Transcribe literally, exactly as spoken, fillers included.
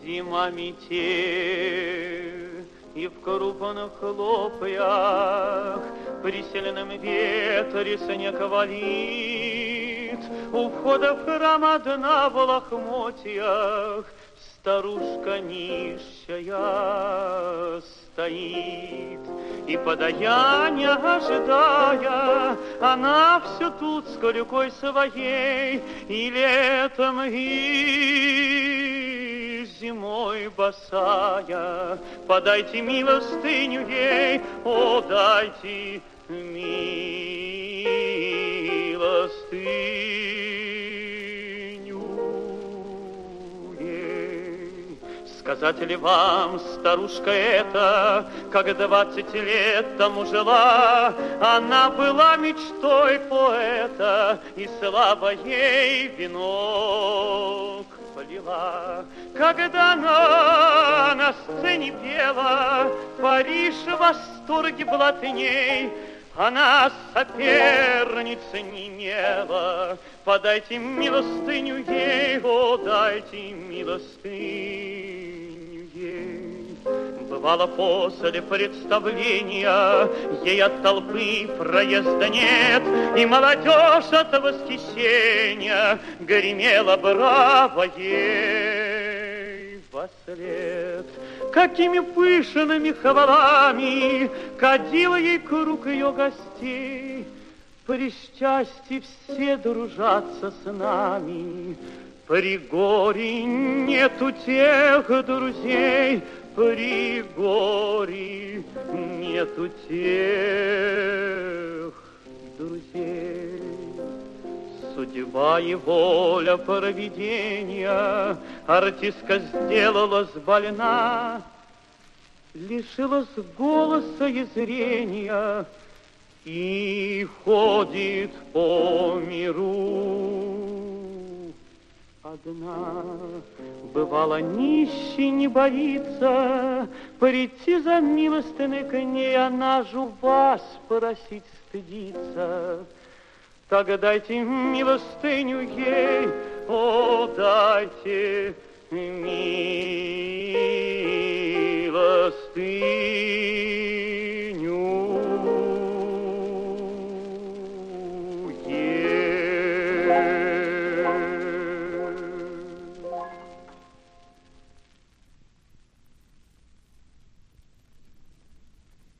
Зима метель, и в крупных хлопьях при сильном ветре снег валит. У входа в храм одна в лохмотьях старушка нищая стоит. И подаяния ожидая, она все тут с колюкой своей, и летом, и зимой босая. Подайте милостыню ей, о, дайте милостыню ей. Сказать ли вам, старушка эта, как двадцать лет тому жила, она была мечтой поэта, и слава ей венок полила. Когда она на сцене пела, Париж в восторге блатней, она соперниц не имела. Подайте милостыню ей, о, дайте милостыню ей. Бывало после представления ей от толпы проезда нет, и молодежь от восхищения гремела браво ей вослед. Какими пышными хвалами кадила ей круг ее гостей. При счастье все дружатся с нами, при горе нету тех друзей, при горе нету тех друзей. Судьба и воля провидения, артистка сделалась больна, лишилась голоса и зрения и ходит по миру одна. Бывало, нищий не боится прийти за милостыней к ней, она же у вас просить стыдится. Так дайте милостыню ей, о, дайте милостыню.